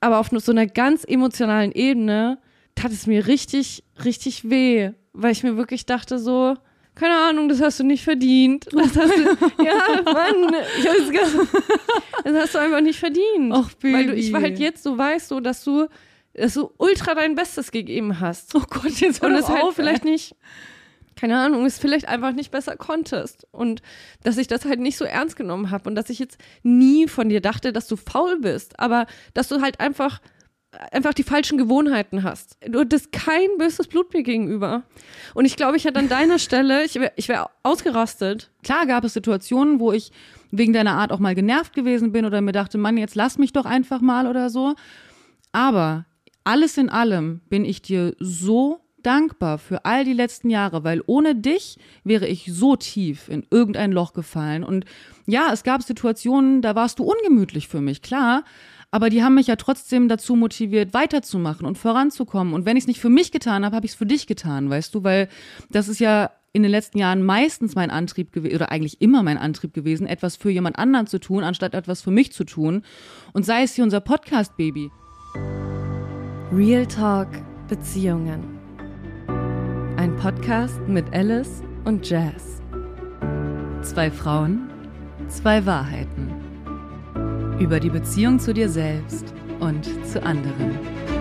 aber auf so einer ganz emotionalen Ebene tat es mir richtig, richtig weh, weil ich mir wirklich dachte so, keine Ahnung, das hast du nicht verdient. Das hast du, ja, Mann, das hast du einfach nicht verdient. Ach, Baby. Weil ich halt jetzt so weiß, so, dass du ultra dein Bestes gegeben hast. Oh Gott, jetzt hör und doch es halt auf, vielleicht nicht, keine Ahnung, es vielleicht einfach nicht besser konntest. Und dass ich das halt nicht so ernst genommen habe und dass ich jetzt nie von dir dachte, dass du faul bist, aber dass du halt einfach die falschen Gewohnheiten hast. Du hattest kein böses Blut mir gegenüber. Und ich glaube, ich hätte an deiner Stelle, ich wär ausgerastet. Klar gab es Situationen, wo ich wegen deiner Art auch mal genervt gewesen bin oder mir dachte, Mann, jetzt lass mich doch einfach mal oder so. Aber alles in allem bin ich dir so dankbar für all die letzten Jahre, weil ohne dich wäre ich so tief in irgendein Loch gefallen. Und ja, es gab Situationen, da warst du ungemütlich für mich, klar. Aber die haben mich ja trotzdem dazu motiviert, weiterzumachen und voranzukommen. Und wenn ich es nicht für mich getan habe, habe ich es für dich getan, weißt du? Weil das ist ja in den letzten Jahren meistens mein Antrieb gewesen, oder eigentlich immer mein Antrieb gewesen, etwas für jemand anderen zu tun, anstatt etwas für mich zu tun. Und sei es hier unser Podcast-Baby. Real Talk Beziehungen. Ein Podcast mit Alice und Jazz. 2 Frauen, 2 Wahrheiten. Über die Beziehung zu dir selbst und zu anderen.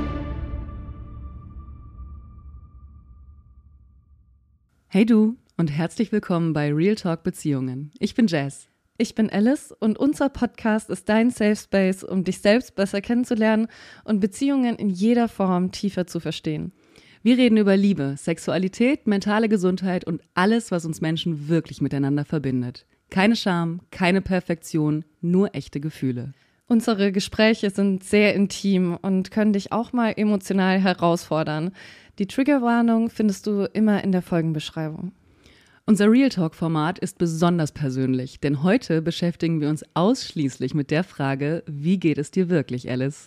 Hey du und herzlich willkommen bei Real Talk Beziehungen. Ich bin Jazz. Ich bin Alice und unser Podcast ist dein Safe Space, um dich selbst besser kennenzulernen und Beziehungen in jeder Form tiefer zu verstehen. Wir reden über Liebe, Sexualität, mentale Gesundheit und alles, was uns Menschen wirklich miteinander verbindet. Keine Scham, keine Perfektion, nur echte Gefühle. Unsere Gespräche sind sehr intim und können dich auch mal emotional herausfordern. Die Triggerwarnung findest du immer in der Folgenbeschreibung. Unser Real Talk-Format ist besonders persönlich, denn heute beschäftigen wir uns ausschließlich mit der Frage, wie geht es dir wirklich, Alice?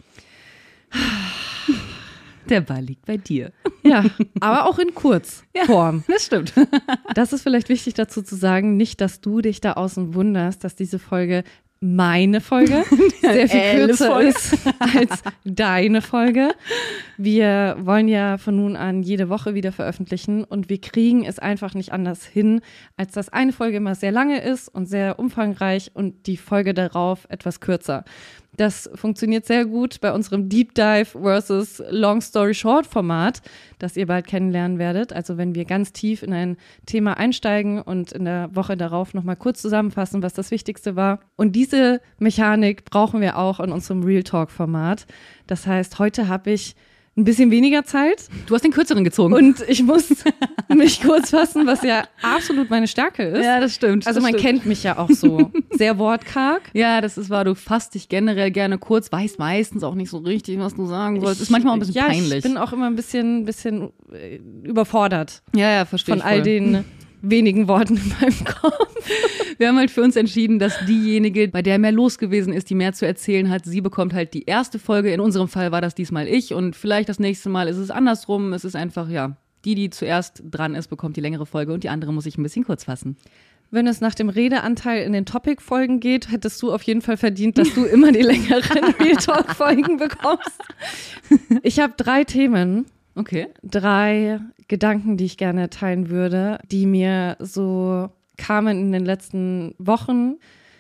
Der Ball liegt bei dir. Ja, aber auch in Kurzform. Ja, das stimmt. Das ist vielleicht wichtig dazu zu sagen, nicht, dass du dich da außen wunderst, dass diese Folge meine Folge sehr viel kürzer ist als deine Folge. Wir wollen ja von nun an jede Woche wieder veröffentlichen und wir kriegen es einfach nicht anders hin, als dass eine Folge immer sehr lange ist und sehr umfangreich und die Folge darauf etwas kürzer. Das funktioniert sehr gut bei unserem Deep Dive versus Long Story Short Format, das ihr bald kennenlernen werdet. Also wenn wir ganz tief in ein Thema einsteigen und in der Woche darauf nochmal kurz zusammenfassen, was das Wichtigste war. Und diese Mechanik brauchen wir auch in unserem Real Talk Format. Das heißt, heute habe ich ein bisschen weniger Zeit. Du hast den kürzeren gezogen. Und ich muss mich kurz fassen, was ja absolut meine Stärke ist. Ja, das stimmt. Also man kennt mich ja auch so. Sehr wortkarg. Ja, das ist wahr. Du fasst dich generell gerne kurz, weißt meistens auch nicht so richtig, was du sagen sollst. Ist manchmal auch ein bisschen peinlich. Ich bin auch immer ein bisschen überfordert. Ja, verstehe ich von all den wenigen Worten in meinem Kopf. Wir haben halt für uns entschieden, dass diejenige, bei der mehr los gewesen ist, die mehr zu erzählen hat, sie bekommt halt die erste Folge. In unserem Fall war das diesmal ich und vielleicht das nächste Mal ist es andersrum. Es ist einfach, ja, die zuerst dran ist, bekommt die längere Folge und die andere muss ich ein bisschen kurz fassen. Wenn es nach dem Redeanteil in den Topic-Folgen geht, hättest du auf jeden Fall verdient, dass du immer die längeren Real Talk-Folgen bekommst. Ich habe 3 Themen. Okay. 3 Gedanken, die ich gerne teilen würde, die mir so kamen in den letzten Wochen.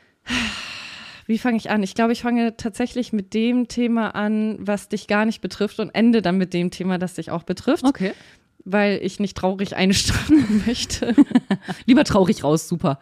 Wie fange ich an? Ich glaube, ich fange tatsächlich mit dem Thema an, was dich gar nicht betrifft und ende dann mit dem Thema, das dich auch betrifft. Okay. Weil ich nicht traurig einsteigen möchte. Lieber traurig raus, super.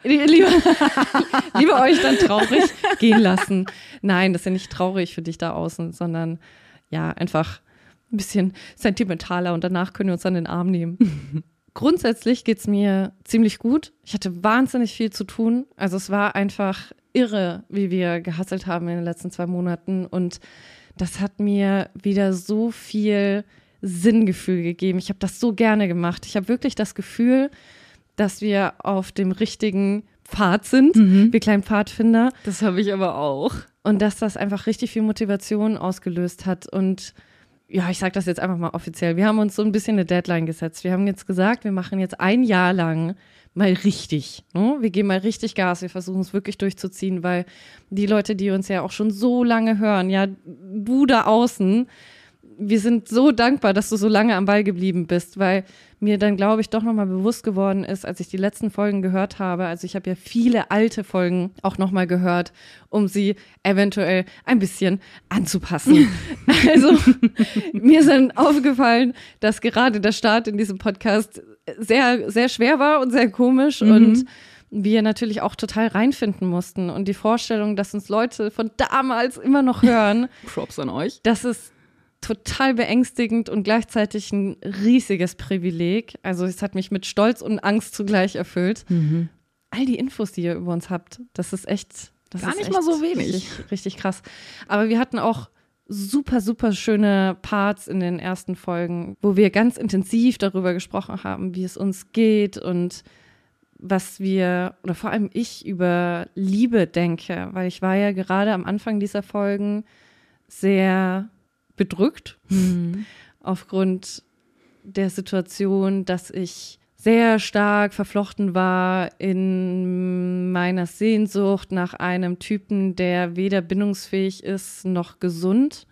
Lieber euch dann traurig gehen lassen. Nein, das ist ja nicht traurig für dich da außen, sondern ja, einfach ein bisschen sentimentaler und danach können wir uns an den Arm nehmen. Grundsätzlich geht's mir ziemlich gut. Ich hatte wahnsinnig viel zu tun. Also es war einfach irre, wie wir gehustelt haben in den letzten 2 Monaten. Und das hat mir wieder so viel Sinngefühl gegeben. Ich habe das so gerne gemacht. Ich habe wirklich das Gefühl, dass wir auf dem richtigen Pfad sind, wir kleinen Pfadfinder. Das habe ich aber auch. Und dass das einfach richtig viel Motivation ausgelöst hat. Und ja, ich sage das jetzt einfach mal offiziell, wir haben uns so ein bisschen eine Deadline gesetzt. Wir haben jetzt gesagt, wir machen jetzt 1 Jahr lang mal richtig. Ne? Wir geben mal richtig Gas, wir versuchen es wirklich durchzuziehen, weil die Leute, die uns ja auch schon so lange hören, ja, du da außen, wir sind so dankbar, dass du so lange am Ball geblieben bist, weil mir dann, glaube ich, doch nochmal bewusst geworden ist, als ich die letzten Folgen gehört habe, also ich habe ja viele alte Folgen auch nochmal gehört, um sie eventuell ein bisschen anzupassen. Also mir ist dann aufgefallen, dass gerade der Start in diesem Podcast sehr, sehr schwer war und sehr komisch und wir natürlich auch total reinfinden mussten. Und die Vorstellung, dass uns Leute von damals immer noch hören, Props an euch. Das ist total beängstigend und gleichzeitig ein riesiges Privileg. Also es hat mich mit Stolz und Angst zugleich erfüllt. All die Infos, die ihr über uns habt, das ist echt, das Gar ist nicht echt mal so wenig. Richtig, richtig krass. Aber wir hatten auch super, super schöne Parts in den ersten Folgen, wo wir ganz intensiv darüber gesprochen haben, wie es uns geht und was wir, oder vor allem ich, über Liebe denke. Weil ich war ja gerade am Anfang dieser Folgen sehr bedrückt aufgrund der Situation, dass ich sehr stark verflochten war in meiner Sehnsucht nach einem Typen, der weder bindungsfähig ist noch gesund.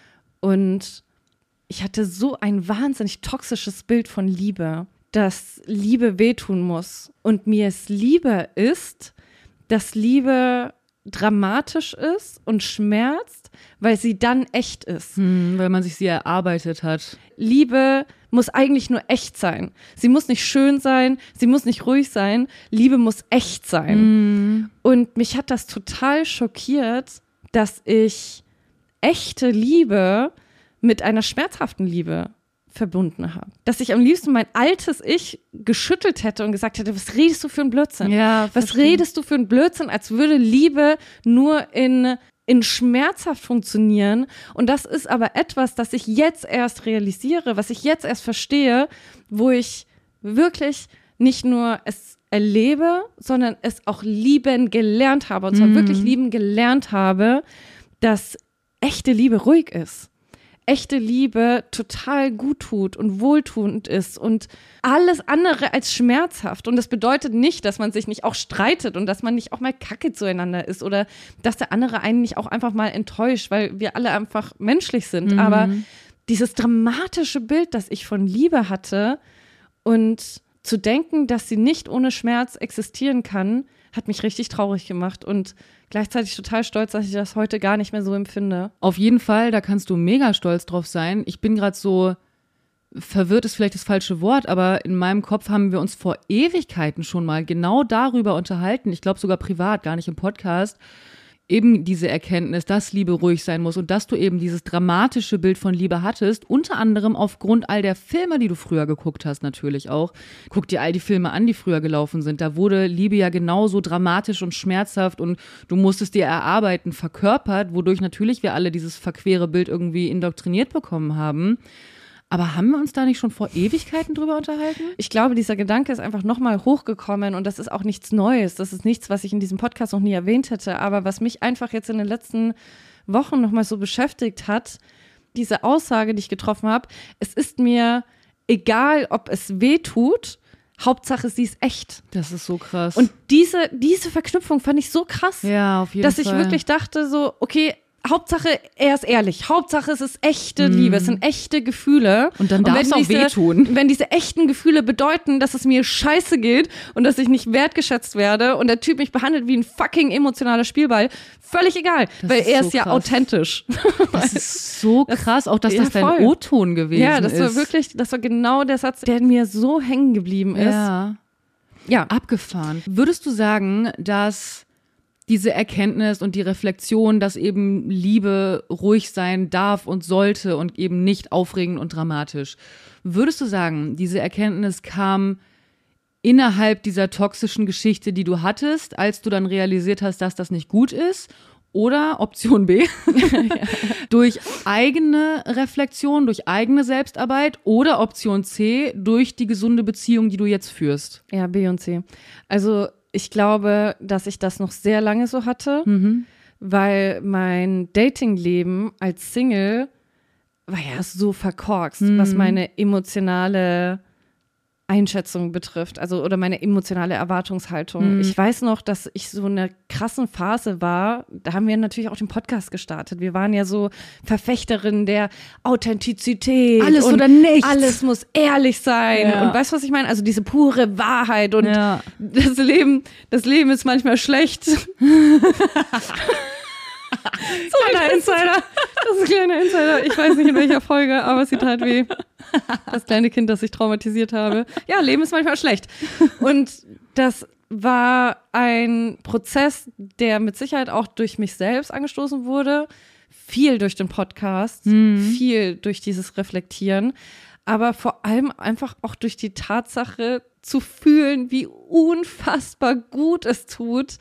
Und ich hatte so ein wahnsinnig toxisches Bild von Liebe, dass Liebe wehtun muss. Und mir es lieber ist, dass Liebe dramatisch ist und schmerzt, weil sie dann echt ist. Weil man sich sie erarbeitet hat. Liebe muss eigentlich nur echt sein. Sie muss nicht schön sein, sie muss nicht ruhig sein. Liebe muss echt sein. Und mich hat das total schockiert, dass ich echte Liebe mit einer schmerzhaften Liebe verbunden habe. Dass ich am liebsten mein altes Ich geschüttelt hätte und gesagt hätte, was redest du für ein Blödsinn? Ja, was redest du für ein Blödsinn, als würde Liebe nur in schmerzhaft funktionieren. Und das ist aber etwas, das ich jetzt erst realisiere, was ich jetzt erst verstehe, wo ich wirklich nicht nur es erlebe, sondern es auch lieben gelernt habe. Und zwar wirklich lieben gelernt habe, dass echte Liebe ruhig ist. Echte Liebe total gut tut und wohltuend ist und alles andere als schmerzhaft. Und das bedeutet nicht, dass man sich nicht auch streitet und dass man nicht auch mal kacke zueinander ist oder dass der andere einen nicht auch einfach mal enttäuscht, weil wir alle einfach menschlich sind. Aber dieses dramatische Bild, das ich von Liebe hatte und zu denken, dass sie nicht ohne Schmerz existieren kann, hat mich richtig traurig gemacht und gleichzeitig total stolz, dass ich das heute gar nicht mehr so empfinde. Auf jeden Fall, da kannst du mega stolz drauf sein. Ich bin gerade so, verwirrt ist vielleicht das falsche Wort, aber in meinem Kopf haben wir uns vor Ewigkeiten schon mal genau darüber unterhalten. Ich glaube sogar privat, gar nicht im Podcast. Eben diese Erkenntnis, dass Liebe ruhig sein muss und dass du eben dieses dramatische Bild von Liebe hattest, unter anderem aufgrund all der Filme, die du früher geguckt hast natürlich auch. Guck dir all die Filme an, die früher gelaufen sind. Da wurde Liebe ja genauso dramatisch und schmerzhaft und du musstest dir erarbeiten, verkörpert, wodurch natürlich wir alle dieses verquere Bild irgendwie indoktriniert bekommen haben. Aber haben wir uns da nicht schon vor Ewigkeiten drüber unterhalten? Ich glaube, dieser Gedanke ist einfach nochmal hochgekommen und das ist auch nichts Neues. Das ist nichts, was ich in diesem Podcast noch nie erwähnt hätte. Aber was mich einfach jetzt in den letzten Wochen nochmal so beschäftigt hat, diese Aussage, die ich getroffen habe, es ist mir egal, ob es weh tut, Hauptsache, sie ist echt. Das ist so krass. Und diese Verknüpfung fand ich so krass, ja, auf jeden Fall. dass ich wirklich dachte so, okay, Hauptsache, er ist ehrlich. Hauptsache, es ist echte Liebe. Es sind echte Gefühle. Und dann darf es auch wehtun. Wenn diese echten Gefühle bedeuten, dass es mir scheiße geht und dass ich nicht wertgeschätzt werde und der Typ mich behandelt wie ein fucking emotionaler Spielball, völlig egal. Weil er ist ja authentisch. Das ist so krass. Auch, dass das dein O-Ton gewesen ist. Ja, das war genau der Satz, der mir so hängen geblieben ist. Ja. Abgefahren. Würdest du sagen, dass diese Erkenntnis und die Reflexion, dass eben Liebe ruhig sein darf und sollte und eben nicht aufregend und dramatisch. Würdest du sagen, diese Erkenntnis kam innerhalb dieser toxischen Geschichte, die du hattest, als du dann realisiert hast, dass das nicht gut ist? Oder Option B, durch eigene Reflexion, durch eigene Selbstarbeit oder Option C, durch die gesunde Beziehung, die du jetzt führst? Ja, B und C. Also ich glaube, dass ich das noch sehr lange so hatte, weil mein Datingleben als Single war ja so verkorkst, was meine emotionale Einschätzung betrifft, also oder meine emotionale Erwartungshaltung. Ich weiß noch, dass ich so in einer krassen Phase war, da haben wir natürlich auch den Podcast gestartet. Wir waren ja so Verfechterinnen der Authentizität. Alles oder nichts. Alles muss ehrlich sein. Ja. Und weißt du, was ich meine? Also diese pure Wahrheit und das Leben ist manchmal schlecht. Kleiner Insider. Das ist ein kleiner Insider. Ich weiß nicht in welcher Folge, aber es sieht halt wie das kleine Kind, das ich traumatisiert habe. Ja, Leben ist manchmal schlecht. Und das war ein Prozess, der mit Sicherheit auch durch mich selbst angestoßen wurde. Viel durch den Podcast, viel durch dieses Reflektieren, aber vor allem einfach auch durch die Tatsache zu fühlen, wie unfassbar gut es tut,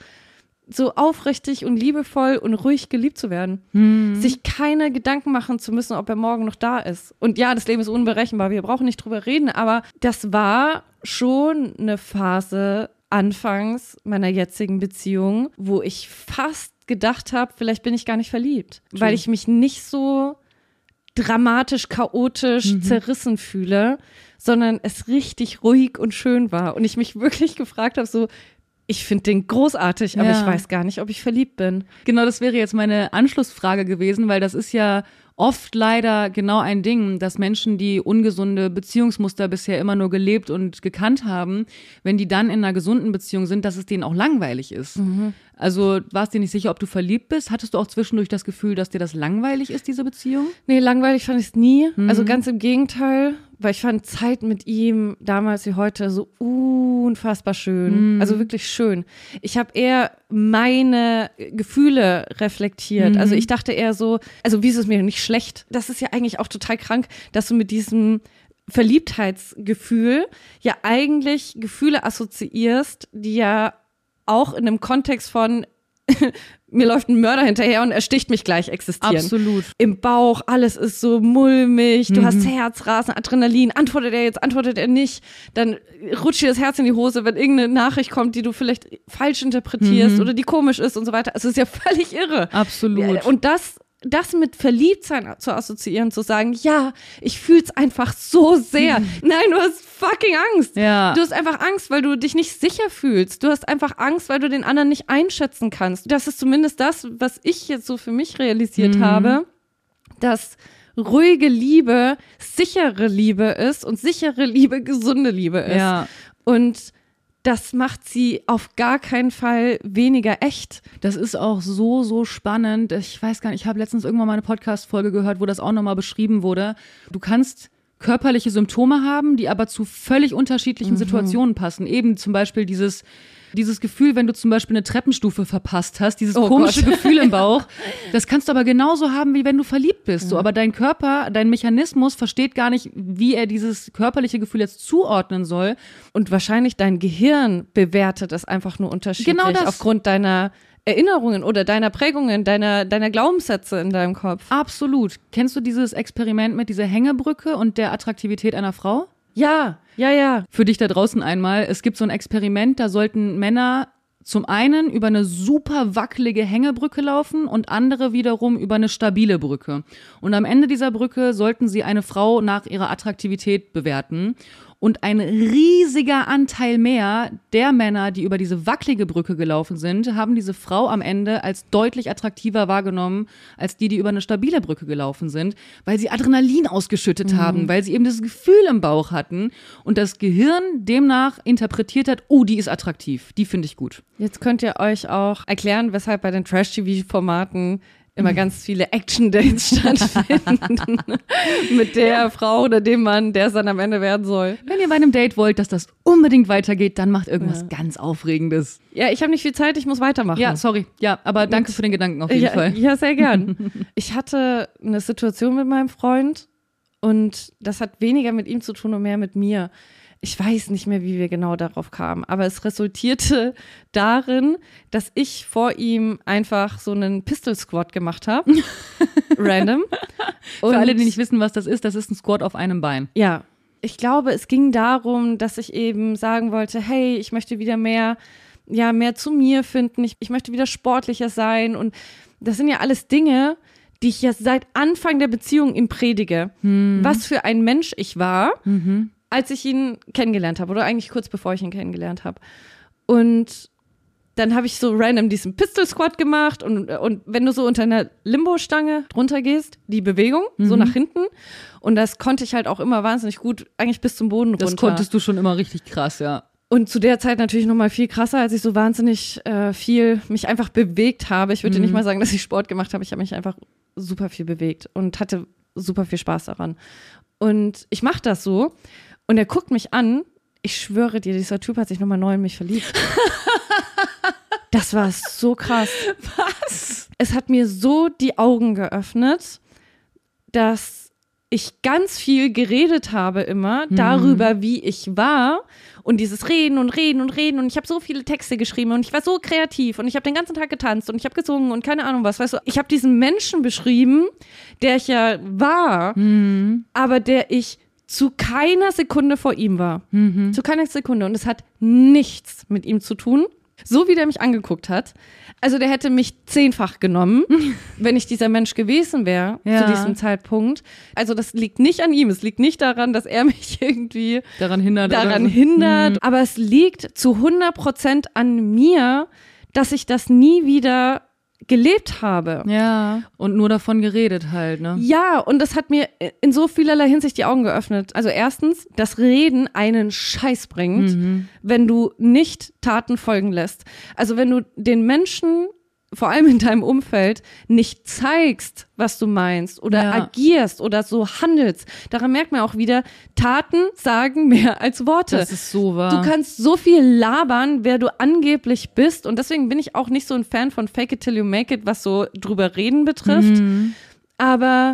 so aufrichtig und liebevoll und ruhig geliebt zu werden. Sich keine Gedanken machen zu müssen, ob er morgen noch da ist. Und ja, das Leben ist unberechenbar, wir brauchen nicht drüber reden, aber das war schon eine Phase anfangs meiner jetzigen Beziehung, wo ich fast gedacht habe, vielleicht bin ich gar nicht verliebt, weil ich mich nicht so dramatisch, chaotisch zerrissen fühle, sondern es richtig ruhig und schön war. Und ich mich wirklich gefragt habe, so, ich finde den großartig, aber ich weiß gar nicht, ob ich verliebt bin. Genau, das wäre jetzt meine Anschlussfrage gewesen, weil das ist ja oft leider genau ein Ding, dass Menschen, die ungesunde Beziehungsmuster bisher immer nur gelebt und gekannt haben, wenn die dann in einer gesunden Beziehung sind, dass es denen auch langweilig ist. Also warst dir nicht sicher, ob du verliebt bist? Hattest du auch zwischendurch das Gefühl, dass dir das langweilig ist, diese Beziehung? Nee, langweilig fand ich es nie. Also ganz im Gegenteil, weil ich fand Zeit mit ihm damals wie heute so unfassbar schön. Also wirklich schön. Ich habe eher meine Gefühle reflektiert. Also ich dachte eher so, also wie ist es mir nicht schlecht? Das ist ja eigentlich auch total krank, dass du mit diesem Verliebtheitsgefühl ja eigentlich Gefühle assoziierst, die ja auch in einem Kontext von mir läuft ein Mörder hinterher und er sticht mich gleich existieren. Absolut. Im Bauch, alles ist so mulmig, du hast Herzrasen, Adrenalin, antwortet er jetzt, antwortet er nicht, dann rutscht dir das Herz in die Hose, wenn irgendeine Nachricht kommt, die du vielleicht falsch interpretierst oder die komisch ist und so weiter. Also es ist ja völlig irre. Absolut. Und das mit Verliebtsein zu assoziieren, zu sagen, ja, ich fühl's einfach so sehr. Nein, du hast fucking Angst. Ja. Du hast einfach Angst, weil du dich nicht sicher fühlst. Du hast einfach Angst, weil du den anderen nicht einschätzen kannst. Das ist zumindest das, was ich jetzt so für mich realisiert habe, dass ruhige Liebe sichere Liebe ist und sichere Liebe gesunde Liebe ist. Ja. Und das macht sie auf gar keinen Fall weniger echt. Das ist auch so, so spannend. Ich weiß gar nicht, ich habe letztens irgendwann mal eine Podcast-Folge gehört, wo das auch nochmal beschrieben wurde. Du kannst körperliche Symptome haben, die aber zu völlig unterschiedlichen Situationen passen. Eben zum Beispiel dieses Gefühl, wenn du zum Beispiel eine Treppenstufe verpasst hast, dieses komische Gefühl im Bauch, das kannst du aber genauso haben, wie wenn du verliebt bist. So, aber dein Körper, dein Mechanismus versteht gar nicht, wie er dieses körperliche Gefühl jetzt zuordnen soll. Und wahrscheinlich dein Gehirn bewertet es einfach nur unterschiedlich Genau das. Aufgrund deiner Erinnerungen oder deiner Prägungen, deiner Glaubenssätze in deinem Kopf. Absolut. Kennst du dieses Experiment mit dieser Hängebrücke und der Attraktivität einer Frau? Ja. Für dich da draußen einmal, es gibt so ein Experiment, da sollten Männer zum einen über eine super wackelige Hängebrücke laufen und andere wiederum über eine stabile Brücke. Und am Ende dieser Brücke sollten sie eine Frau nach ihrer Attraktivität bewerten. Und ein riesiger Anteil mehr der Männer, die über diese wackelige Brücke gelaufen sind, haben diese Frau am Ende als deutlich attraktiver wahrgenommen, als die über eine stabile Brücke gelaufen sind, weil sie Adrenalin ausgeschüttet haben, weil sie eben das Gefühl im Bauch hatten und das Gehirn demnach interpretiert hat, oh, die ist attraktiv, die finde ich gut. Jetzt könnt ihr euch auch erklären, weshalb bei den Trash-TV-Formaten immer ganz viele Action-Dates stattfinden mit der Frau oder dem Mann, der es dann am Ende werden soll. Wenn ihr bei einem Date wollt, dass das unbedingt weitergeht, dann macht irgendwas ganz Aufregendes. Ja, ich habe nicht viel Zeit, ich muss weitermachen. Ja, sorry. Ja, aber danke für den Gedanken auf jeden Fall. Ja, sehr gern. Ich hatte eine Situation mit meinem Freund und das hat weniger mit ihm zu tun und mehr mit mir. Ich weiß nicht mehr, wie wir genau darauf kamen, aber es resultierte darin, dass ich vor ihm einfach so einen Pistol Squat gemacht habe. Random. Und für alle, die nicht wissen, was das ist ein Squat auf einem Bein. Ja, ich glaube, es ging darum, dass ich eben sagen wollte, hey, ich möchte wieder mehr zu mir finden, ich möchte wieder sportlicher sein und das sind ja alles Dinge, die ich ja seit Anfang der Beziehung ihm predige, was für ein Mensch ich war, als ich ihn kennengelernt habe oder eigentlich kurz bevor ich ihn kennengelernt habe. Und dann habe ich so random diesen Pistol Squat gemacht und wenn du so unter einer Limbo-Stange drunter gehst, die Bewegung, so nach hinten. Und das konnte ich halt auch immer wahnsinnig gut, eigentlich bis zum Boden runter. Das konntest du schon immer richtig krass, ja. Und zu der Zeit natürlich noch mal viel krasser, als ich so wahnsinnig viel mich einfach bewegt habe. Ich würde nicht mal sagen, dass ich Sport gemacht habe. Ich habe mich einfach super viel bewegt und hatte super viel Spaß daran. Und ich mache das so und er guckt mich an. Ich schwöre dir, dieser Typ hat sich nochmal neu in mich verliebt. Das war so krass. Was? Es hat mir so die Augen geöffnet, dass ich ganz viel geredet habe immer darüber, wie ich war und dieses Reden und Reden und Reden und ich habe so viele Texte geschrieben und ich war so kreativ und ich habe den ganzen Tag getanzt und ich habe gesungen und keine Ahnung was, weißt du, ich habe diesen Menschen beschrieben, der ich ja war, aber der ich zu keiner Sekunde vor ihm war. Zu keiner Sekunde. Und es hat nichts mit ihm zu tun. So wie der mich angeguckt hat. Also der hätte mich 10-fach genommen, wenn ich dieser Mensch gewesen wäre zu diesem Zeitpunkt. Also das liegt nicht an ihm. Es liegt nicht daran, dass er mich irgendwie daran hindert. Aber es liegt zu 100% an mir, dass ich das nie wieder gelebt habe. Ja, und nur davon geredet halt, ne? Ja, und das hat mir in so vielerlei Hinsicht die Augen geöffnet. Also erstens, dass Reden einen Scheiß bringt, wenn du nicht Taten folgen lässt. Also wenn du den Menschen, vor allem in deinem Umfeld, nicht zeigst, was du meinst oder agierst oder so handelst. Daran merkt man auch wieder, Taten sagen mehr als Worte. Das ist so wahr. Du kannst so viel labern, wer du angeblich bist. Und deswegen bin ich auch nicht so ein Fan von Fake it till you make it, was so drüber reden betrifft. Aber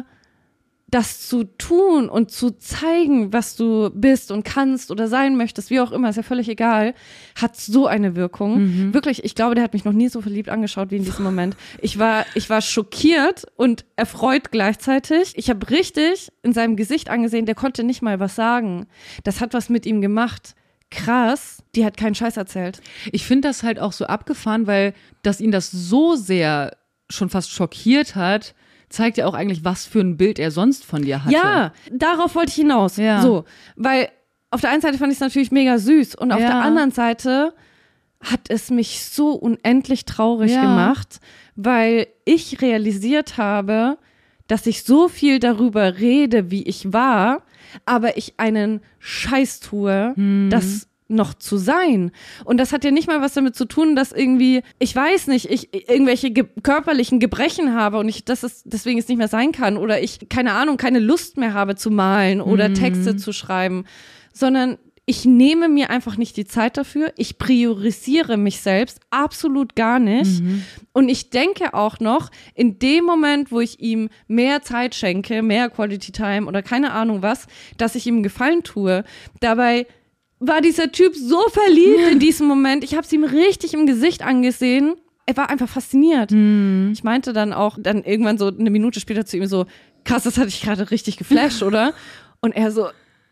das zu tun und zu zeigen, was du bist und kannst oder sein möchtest, wie auch immer, ist ja völlig egal, hat so eine Wirkung. Wirklich, ich glaube, der hat mich noch nie so verliebt angeschaut wie in diesem Moment. Ich war schockiert und erfreut gleichzeitig. Ich habe richtig in seinem Gesicht angesehen, der konnte nicht mal was sagen. Das hat was mit ihm gemacht. Krass, die hat keinen Scheiß erzählt. Ich finde das halt auch so abgefahren, weil dass ihn das so sehr schon fast schockiert hat, zeigt ja auch eigentlich, was für ein Bild er sonst von dir hatte. Ja, darauf wollte ich hinaus. Ja. So, weil auf der einen Seite fand ich es natürlich mega süß und auf der anderen Seite hat es mich so unendlich traurig gemacht, weil ich realisiert habe, dass ich so viel darüber rede, wie ich war, aber ich einen Scheiß tue, das noch zu sein. Und das hat ja nicht mal was damit zu tun, dass irgendwie, ich weiß nicht, ich irgendwelche körperlichen Gebrechen habe und deswegen es nicht mehr sein kann oder ich, keine Ahnung, keine Lust mehr habe zu malen oder Texte zu schreiben, sondern ich nehme mir einfach nicht die Zeit dafür. Ich priorisiere mich selbst absolut gar nicht. Und ich denke auch noch, in dem Moment, wo ich ihm mehr Zeit schenke, mehr Quality Time oder keine Ahnung was, dass ich ihm einen Gefallen tue. Dabei war dieser Typ so verliebt in diesem Moment. Ich habe es ihm richtig im Gesicht angesehen. Er war einfach fasziniert. Ich meinte dann auch, irgendwann so eine Minute später zu ihm so, krass, das hatte ich gerade richtig geflasht, oder? Und er so,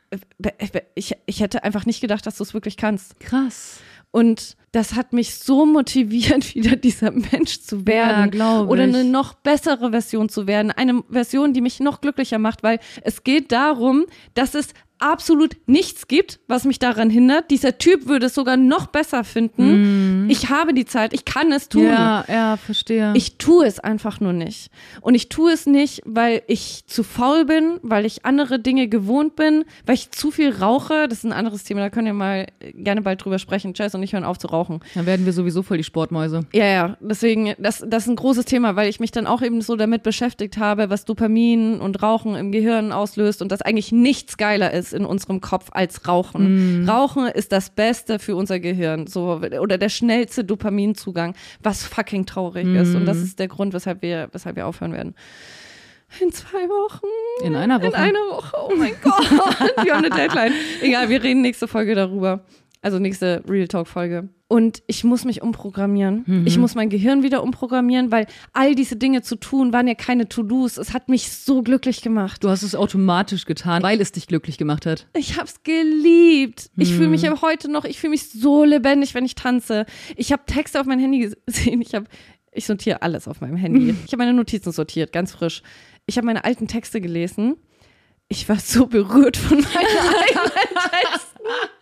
ich hätte einfach nicht gedacht, dass du es wirklich kannst. Krass. Und das hat mich so motiviert, wieder dieser Mensch zu werden. Ja, glaube ich. Oder eine noch bessere Version zu werden. Eine Version, die mich noch glücklicher macht, weil es geht darum, dass es absolut nichts gibt, was mich daran hindert. Dieser Typ würde es sogar noch besser finden. Ich habe die Zeit, ich kann es tun. Ja, verstehe. Ich tue es einfach nur nicht. Und ich tue es nicht, weil ich zu faul bin, weil ich andere Dinge gewohnt bin, weil ich zu viel rauche. Das ist ein anderes Thema, da können wir mal gerne bald drüber sprechen. Jess und ich hören auf zu rauchen. Dann werden wir sowieso voll die Sportmäuse. Ja, deswegen, das ist ein großes Thema, weil ich mich dann auch eben so damit beschäftigt habe, was Dopamin und Rauchen im Gehirn auslöst und dass eigentlich nichts geiler ist in unserem Kopf als Rauchen. Rauchen ist das Beste für unser Gehirn, so, oder der schnellste Dopaminzugang, was fucking traurig ist. Und das ist der Grund, weshalb wir aufhören werden. In 2 Wochen. In einer Woche. In einer Woche, oh mein Gott. Wir haben eine Deadline. Egal, wir reden nächste Folge darüber. Also nächste Real Talk-Folge. Und ich muss mich umprogrammieren. Ich muss mein Gehirn wieder umprogrammieren, weil all diese Dinge zu tun, waren ja keine To-Dos. Es hat mich so glücklich gemacht. Du hast es automatisch getan, weil es dich glücklich gemacht hat. Ich hab's geliebt. Ich fühle mich ja heute noch, ich fühle mich so lebendig, wenn ich tanze. Ich habe Texte auf mein Handy gesehen. Ich habe Ich sortiere alles auf meinem Handy. Ich habe meine Notizen sortiert, ganz frisch. Ich habe meine alten Texte gelesen. Ich war so berührt von meinen eigenen Texten.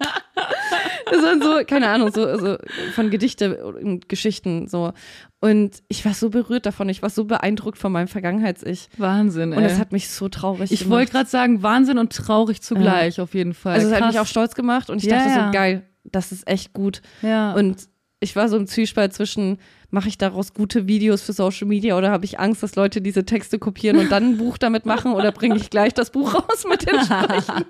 Das waren so, keine Ahnung, so von Gedichte und Geschichten so. Und ich war so berührt davon. Ich war so beeindruckt von meinem Vergangenheits-Ich. Wahnsinn, ey. Und es hat mich so traurig gemacht. Ich wollte gerade sagen, Wahnsinn und traurig zugleich, auf jeden Fall. Also es hat mich auch stolz gemacht und ich dachte so, geil, das ist echt gut. Ja. Und ich war so im Zwiespalt zwischen, mache ich daraus gute Videos für Social Media oder habe ich Angst, dass Leute diese Texte kopieren und dann ein Buch damit machen oder bringe ich gleich das Buch raus mit den Sprechen?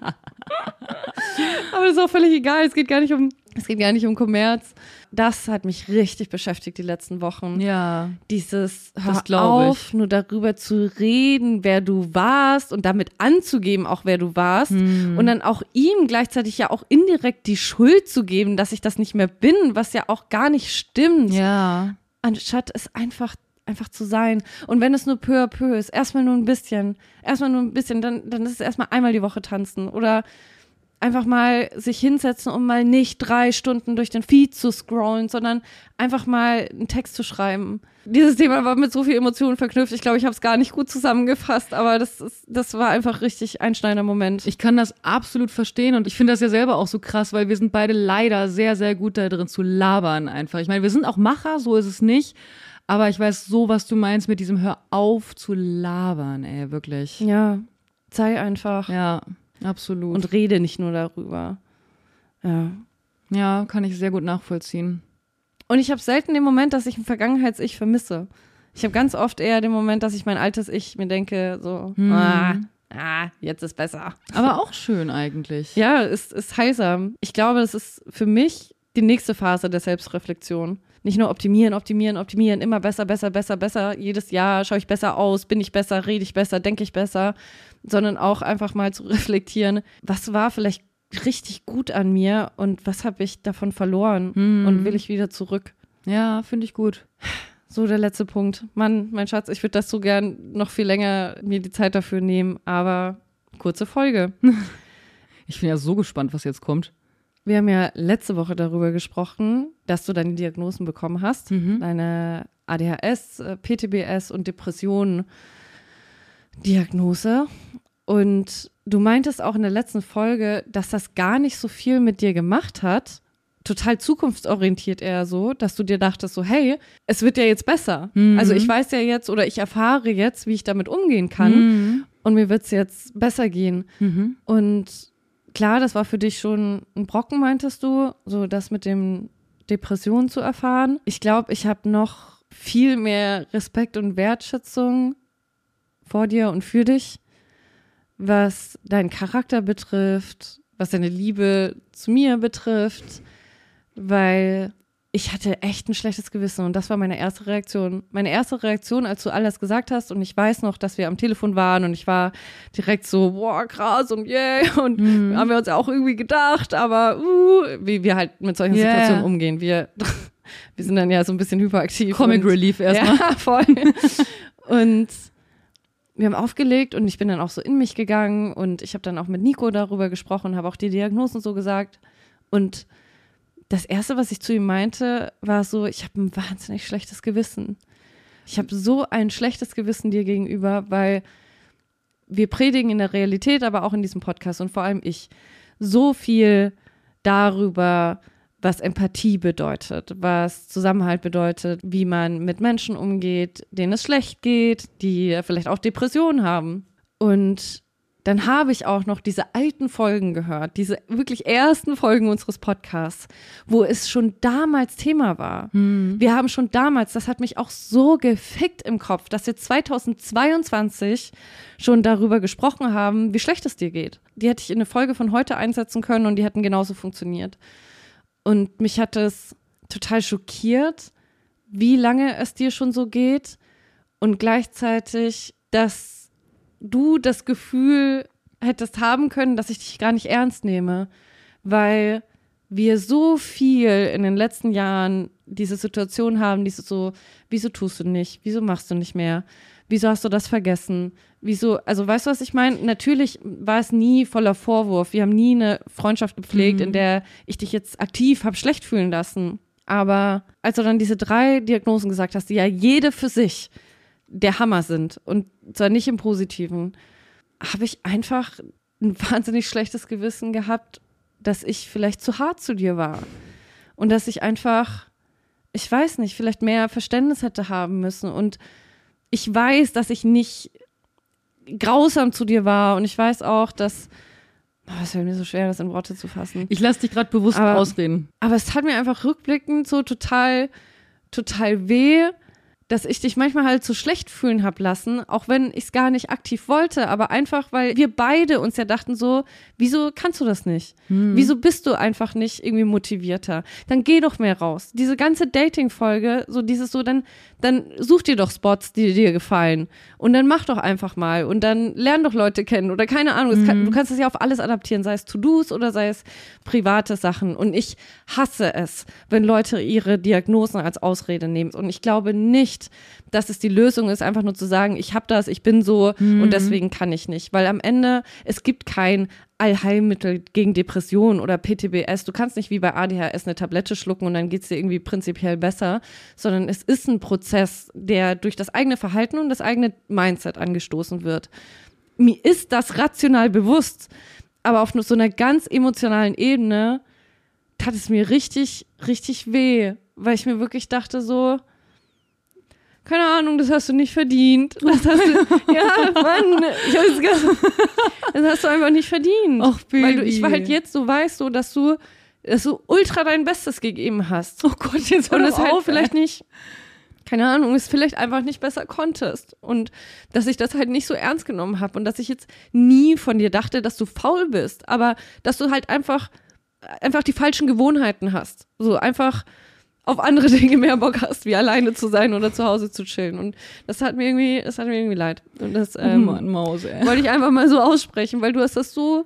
Aber das ist auch völlig egal, es geht gar nicht um Kommerz. Das hat mich richtig beschäftigt die letzten Wochen. Ja. Dieses, das hör auf, nur darüber zu reden, wer du warst und damit anzugeben, auch wer du warst. Und dann auch ihm gleichzeitig ja auch indirekt die Schuld zu geben, dass ich das nicht mehr bin, was ja auch gar nicht stimmt. Ja. Anstatt es einfach zu sein. Und wenn es nur peu à peu ist, erstmal nur ein bisschen, dann ist es erstmal einmal die Woche tanzen oder einfach mal sich hinsetzen und mal nicht 3 Stunden durch den Feed zu scrollen, sondern einfach mal einen Text zu schreiben. Dieses Thema war mit so viel Emotionen verknüpft. Ich glaube, ich habe es gar nicht gut zusammengefasst, aber das war einfach richtig einschneidender Moment. Ich kann das absolut verstehen und ich finde das ja selber auch so krass, weil wir sind beide leider sehr, sehr gut da drin zu labern einfach. Ich meine, wir sind auch Macher, so ist es nicht, aber ich weiß so, was du meinst mit diesem Hör auf zu labern, ey, wirklich. Ja, sei einfach. Ja. Absolut. Und rede nicht nur darüber. Ja. Ja, kann ich sehr gut nachvollziehen. Und ich habe selten den Moment, dass ich ein Vergangenheits-Ich vermisse. Ich habe ganz oft eher den Moment, dass ich mein altes Ich mir denke, so, jetzt ist besser. Aber auch schön eigentlich. Ja, es ist heilsam. Ich glaube, das ist für mich die nächste Phase der Selbstreflexion. Nicht nur optimieren, immer besser. Jedes Jahr schaue ich besser aus, bin ich besser, rede ich besser, denke ich besser, sondern auch einfach mal zu reflektieren, was war vielleicht richtig gut an mir und was habe ich davon verloren und will ich wieder zurück. Ja, finde ich gut. So der letzte Punkt. Mann, mein Schatz, ich würde das so gern noch viel länger mir die Zeit dafür nehmen, aber kurze Folge. Ich bin ja so gespannt, was jetzt kommt. Wir haben ja letzte Woche darüber gesprochen, dass du deine Diagnosen bekommen hast. Deine ADHS, PTBS und Depression-Diagnose. Und du meintest auch in der letzten Folge, dass das gar nicht so viel mit dir gemacht hat. Total zukunftsorientiert eher so, dass du dir dachtest so, hey, es wird ja jetzt besser. Also ich weiß ja jetzt oder ich erfahre jetzt, wie ich damit umgehen kann. Und mir wird es jetzt besser gehen. Und klar, das war für dich schon ein Brocken, meintest du, so das mit dem Depression zu erfahren. Ich glaube, ich habe noch viel mehr Respekt und Wertschätzung vor dir und für dich, was deinen Charakter betrifft, was deine Liebe zu mir betrifft, weil ich hatte echt ein schlechtes Gewissen und das war meine erste Reaktion. Meine erste Reaktion, als du alles gesagt hast und ich weiß noch, dass wir am Telefon waren und ich war direkt so, boah, krass und yeah und haben wir uns auch irgendwie gedacht, aber wie wir halt mit solchen Situationen umgehen. Wir sind dann ja so ein bisschen hyperaktiv. Comic Relief erstmal. Ja, voll. Und wir haben aufgelegt und ich bin dann auch so in mich gegangen und ich habe dann auch mit Nico darüber gesprochen, habe auch die Diagnosen so gesagt und das Erste, was ich zu ihm meinte, war so, ich habe ein wahnsinnig schlechtes Gewissen. Ich habe so ein schlechtes Gewissen dir gegenüber, weil wir predigen in der Realität, aber auch in diesem Podcast und vor allem ich, so viel darüber, was Empathie bedeutet, was Zusammenhalt bedeutet, wie man mit Menschen umgeht, denen es schlecht geht, die vielleicht auch Depressionen haben. Und dann habe ich auch noch diese alten Folgen gehört, diese wirklich ersten Folgen unseres Podcasts, wo es schon damals Thema war. Wir haben schon damals, das hat mich auch so gefickt im Kopf, dass wir 2022 schon darüber gesprochen haben, wie schlecht es dir geht. Die hätte ich in eine Folge von heute einsetzen können und die hätten genauso funktioniert. Und mich hat es total schockiert, wie lange es dir schon so geht und gleichzeitig, dass du das Gefühl hättest haben können, dass ich dich gar nicht ernst nehme, weil wir so viel in den letzten Jahren diese Situation haben, diese so, wieso tust du nicht, wieso machst du nicht mehr, wieso hast du das vergessen, wieso, also weißt du, was ich meine? Natürlich war es nie voller Vorwurf, wir haben nie eine Freundschaft gepflegt, in der ich dich jetzt aktiv habe schlecht fühlen lassen, Aber als du dann diese 3 Diagnosen gesagt hast, die ja jede für sich der Hammer sind und zwar nicht im Positiven, habe ich einfach ein wahnsinnig schlechtes Gewissen gehabt, dass ich vielleicht zu hart zu dir war und dass ich einfach, ich weiß nicht, vielleicht mehr Verständnis hätte haben müssen und ich weiß, dass ich nicht grausam zu dir war und ich weiß auch, dass, es fällt mir so schwer, das in Worte zu fassen. Ich lasse dich gerade bewusst ausreden. Aber es tat mir einfach rückblickend so total weh, dass ich dich manchmal halt so schlecht fühlen hab lassen, auch wenn ich es gar nicht aktiv wollte, aber einfach, weil wir beide uns ja dachten so, wieso kannst du das nicht? Wieso bist du einfach nicht irgendwie motivierter? Dann geh doch mehr raus. Diese ganze Dating-Folge, so dieses so, dann such dir doch Spots, die dir gefallen und dann mach doch einfach mal und dann lern doch Leute kennen oder keine Ahnung, du kannst das ja auf alles adaptieren, sei es To-Dos oder sei es private Sachen und ich hasse es, wenn Leute ihre Diagnosen als Ausrede nehmen und ich glaube nicht, dass es die Lösung ist, einfach nur zu sagen, ich habe das, ich bin so und deswegen kann ich nicht. Weil am Ende, es gibt kein Allheilmittel gegen Depressionen oder PTBS. Du kannst nicht wie bei ADHS eine Tablette schlucken und dann geht es dir irgendwie prinzipiell besser, sondern es ist ein Prozess, der durch das eigene Verhalten und das eigene Mindset angestoßen wird. Mir ist das rational bewusst, aber auf so einer ganz emotionalen Ebene tat es mir richtig, richtig weh, weil ich mir wirklich dachte so, keine Ahnung, das hast du nicht verdient. Das hast du, ja, Mann, das hast du einfach nicht verdient. Och, Baby. Weil ich halt jetzt so weißt, so, dass du ultra dein Bestes gegeben hast. Oh Gott, jetzt hör und doch es halt auf, vielleicht nicht, keine Ahnung, es vielleicht einfach nicht besser konntest. Und dass ich das halt nicht so ernst genommen habe und dass ich jetzt nie von dir dachte, dass du faul bist, aber dass du halt einfach die falschen Gewohnheiten hast. So einfach auf andere Dinge mehr Bock hast, wie alleine zu sein oder zu Hause zu chillen. Und das hat mir irgendwie leid. Und das Mann, Maus, ey. wollte ich einfach mal so aussprechen, weil du hast das so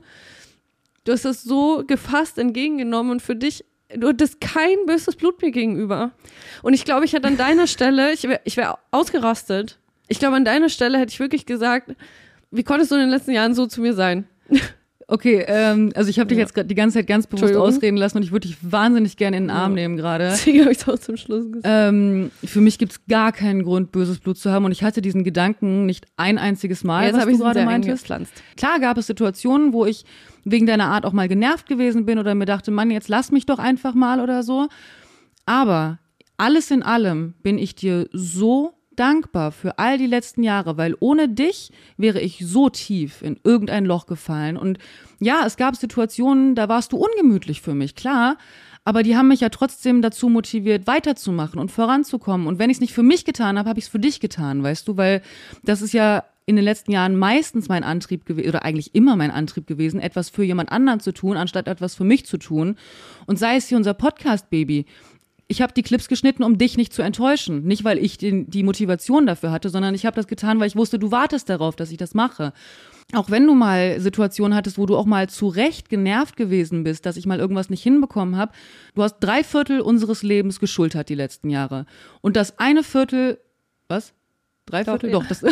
gefasst entgegengenommen und für dich, du hattest kein böses Blut mir gegenüber. Und ich glaube, ich hätte an deiner Stelle, ich wäre ausgerastet. Ich glaube, an deiner Stelle hätte ich wirklich gesagt, wie konntest du in den letzten Jahren so zu mir sein? Okay, also ich habe dich jetzt gerade die ganze Zeit ganz bewusst ausreden lassen und ich würde dich wahnsinnig gerne in den Arm nehmen gerade. Deswegen habe ich es auch zum Schluss gesagt. Für mich gibt es gar keinen Grund, böses Blut zu haben und ich hatte diesen Gedanken nicht ein einziges Mal, jetzt was du gerade meintest. Klar gab es Situationen, wo ich wegen deiner Art auch mal genervt gewesen bin oder mir dachte, Mann, jetzt lass mich doch einfach mal oder so. Aber alles in allem bin ich dir so dankbar für all die letzten Jahre, weil ohne dich wäre ich so tief in irgendein Loch gefallen. Und ja, es gab Situationen, da warst du ungemütlich für mich, klar, aber die haben mich ja trotzdem dazu motiviert, weiterzumachen und voranzukommen. Und wenn ich es nicht für mich getan habe, habe ich es für dich getan, weißt du, weil das ist ja in den letzten Jahren meistens mein Antrieb gewesen, oder eigentlich immer mein Antrieb gewesen, etwas für jemand anderen zu tun, anstatt etwas für mich zu tun. Und sei es hier unser Podcast-Baby. Ich habe die Clips geschnitten, um dich nicht zu enttäuschen. Nicht, weil ich die Motivation dafür hatte, sondern ich habe das getan, weil ich wusste, du wartest darauf, dass ich das mache. Auch wenn du mal Situationen hattest, wo du auch mal zu Recht genervt gewesen bist, dass ich mal irgendwas nicht hinbekommen habe, du hast 3/4 unseres Lebens geschultert die letzten Jahre. Und das eine Viertel, was? 3/4? Doch, das.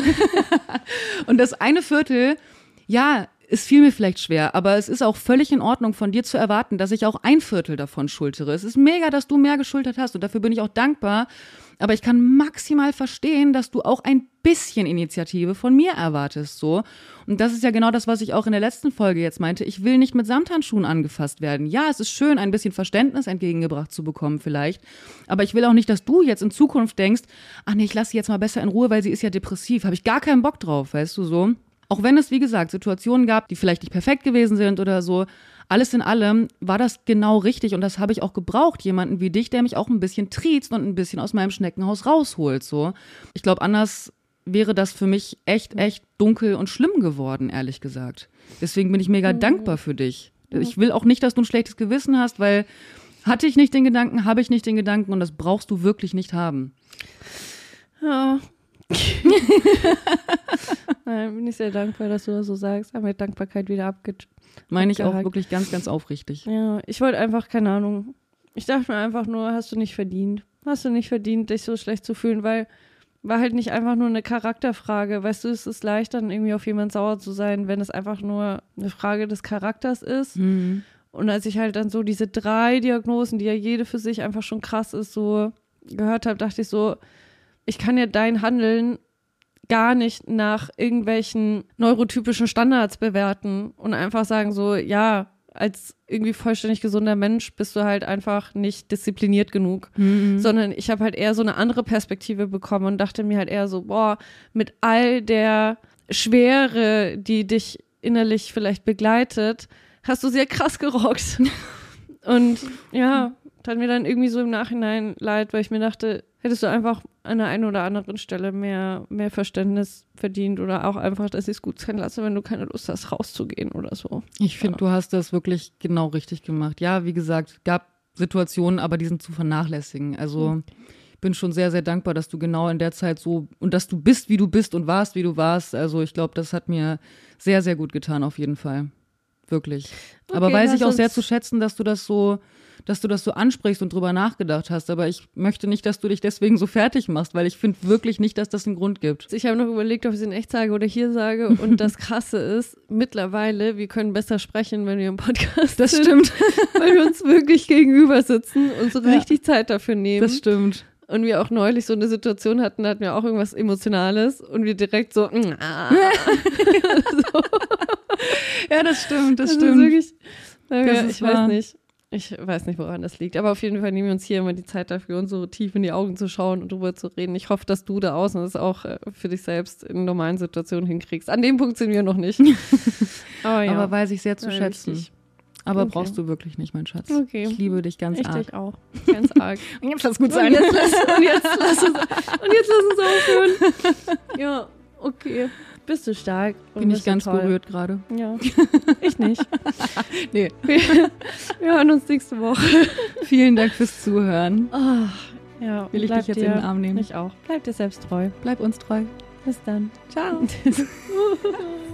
Und das eine Viertel, ja, es fiel mir vielleicht schwer, aber es ist auch völlig in Ordnung, von dir zu erwarten, dass ich auch 1/4 davon schultere. Es ist mega, dass du mehr geschultert hast und dafür bin ich auch dankbar. Aber ich kann maximal verstehen, dass du auch ein bisschen Initiative von mir erwartest, so. Und das ist ja genau das, was ich auch in der letzten Folge jetzt meinte. Ich will nicht mit Samthandschuhen angefasst werden. Ja, es ist schön, ein bisschen Verständnis entgegengebracht zu bekommen vielleicht. Aber ich will auch nicht, dass du jetzt in Zukunft denkst, ach nee, ich lasse sie jetzt mal besser in Ruhe, weil sie ist ja depressiv. Habe ich gar keinen Bock drauf, weißt du, so. Auch wenn es, wie gesagt, Situationen gab, die vielleicht nicht perfekt gewesen sind oder so, alles in allem war das genau richtig und das habe ich auch gebraucht, jemanden wie dich, der mich auch ein bisschen triezt und ein bisschen aus meinem Schneckenhaus rausholt, so. Ich glaube, anders wäre das für mich echt dunkel und schlimm geworden, ehrlich gesagt. Deswegen bin ich mega dankbar für dich. Ich will auch nicht, dass du ein schlechtes Gewissen hast, weil hatte ich nicht den Gedanken, habe ich nicht den Gedanken und das brauchst du wirklich nicht haben. Ja. Nein, bin ich sehr dankbar, dass du das so sagst. Haben wir Dankbarkeit wieder abgehakt. Meine ich auch wirklich ganz, ganz aufrichtig. Ja, ich wollte einfach, keine Ahnung, ich dachte mir einfach nur, hast du nicht verdient. Hast du nicht verdient, dich so schlecht zu fühlen, weil war halt nicht einfach nur eine Charakterfrage. Weißt du, es ist leicht, dann irgendwie auf jemanden sauer zu sein, wenn es einfach nur eine Frage des Charakters ist. Und als ich halt dann so diese 3 Diagnosen, die ja jede für sich einfach schon krass ist, so gehört habe, dachte ich so, ich kann ja dein Handeln gar nicht nach irgendwelchen neurotypischen Standards bewerten und einfach sagen so, ja, als irgendwie vollständig gesunder Mensch bist du halt einfach nicht diszipliniert genug, sondern ich habe halt eher so eine andere Perspektive bekommen und dachte mir halt eher so, boah, mit all der Schwere, die dich innerlich vielleicht begleitet, hast du sehr krass gerockt. Und ja, tat mir dann irgendwie so im Nachhinein leid, weil ich mir dachte, hättest du einfach an der einen oder anderen Stelle mehr Verständnis verdient oder auch einfach, dass ich es gut sein lasse, wenn du keine Lust hast, rauszugehen oder so. Ich finde, du hast das wirklich genau richtig gemacht. Ja, wie gesagt, gab Situationen, aber die sind zu vernachlässigen. Also bin schon sehr, sehr dankbar, dass du genau in der Zeit so und dass du bist, wie du bist und warst, wie du warst. Also ich glaube, das hat mir sehr, sehr gut getan, auf jeden Fall. Wirklich. Okay, aber weiß ich auch sehr zu schätzen, dass du das so ansprichst und drüber nachgedacht hast. Aber ich möchte nicht, dass du dich deswegen so fertig machst, weil ich finde wirklich nicht, dass das einen Grund gibt. Ich habe noch überlegt, ob ich es in echt sage oder hier sage. Und das Krasse ist, mittlerweile, wir können besser sprechen, wenn wir im Podcast Das stimmt. Weil wir uns wirklich gegenüber sitzen und so richtig Zeit dafür nehmen. Das stimmt. Und wir auch neulich so eine Situation hatten, da hatten wir auch irgendwas Emotionales und wir direkt so, so. Ja, das stimmt, das also stimmt. Wirklich, ich weiß nicht, woran das liegt. Aber auf jeden Fall nehmen wir uns hier immer die Zeit dafür, uns so tief in die Augen zu schauen und drüber zu reden. Ich hoffe, dass du da außen das auch für dich selbst in normalen Situationen hinkriegst. An dem Punkt sind wir noch nicht. Aber weiß ich sehr zu schätzen. Richtig. Aber brauchst du wirklich nicht, mein Schatz. Okay. Ich liebe dich ganz arg. Ich auch. Ganz arg. Und jetzt lass gut sein. Und jetzt lass uns aufhören. Ja, okay. Bist du stark. Bin ich ganz berührt gerade. Ja, ich nicht. Nee. Wir hören uns nächste Woche. Vielen Dank fürs Zuhören. Oh, ja, Will ich dich jetzt in den Arm nehmen? Ich auch. Bleib dir selbst treu. Bleib uns treu. Bis dann. Ciao.